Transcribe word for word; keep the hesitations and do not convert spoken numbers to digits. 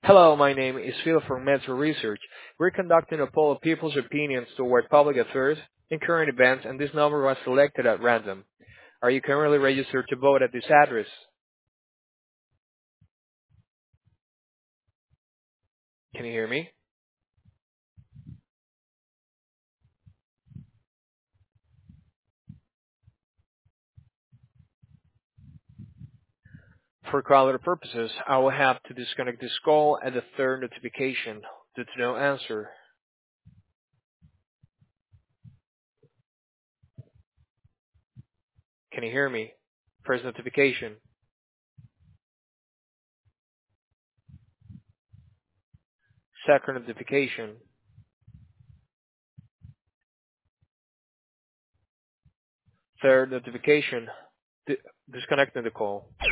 Hello, my name is Phil from Metro Research. We're conducting a poll of people's opinions toward public affairs and current events, and this number was selected at random. Are you currently registered to vote at this address? Can you hear me? For quality purposes, I will have to disconnect this call at the third notification due to no answer. Can you hear me? First notification. Second notification. Third notification. Di- disconnecting the call.